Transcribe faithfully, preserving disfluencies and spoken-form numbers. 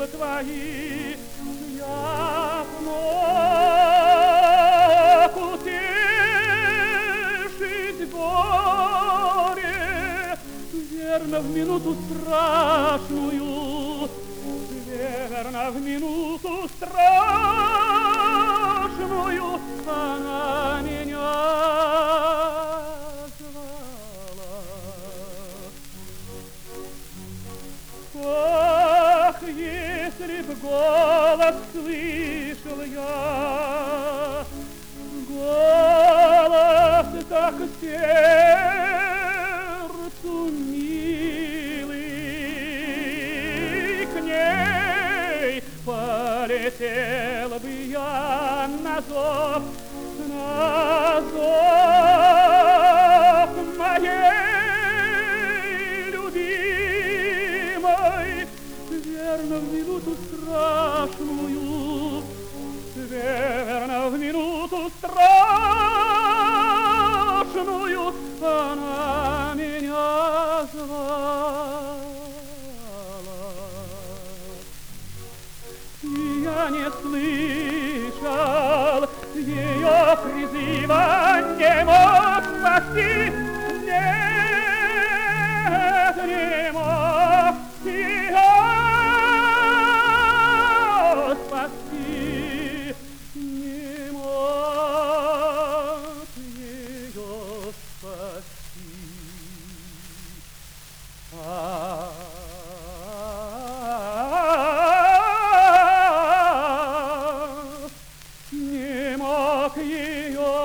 сил твоих я мог утешить горе, верно, в минуту страшную, верно, в минуту страшную она меня звала. Ах, если б голос слышал я, голос так сердцу милый, к ней полетел бы я на зов, на зов моей любимой, верно, в минуту страшную, верно, в минуту страшную она меня звала. И я не слышал ее призыва, не мог спасти, нет, не мог ее спасти, не мог ее спасти. А не мог ее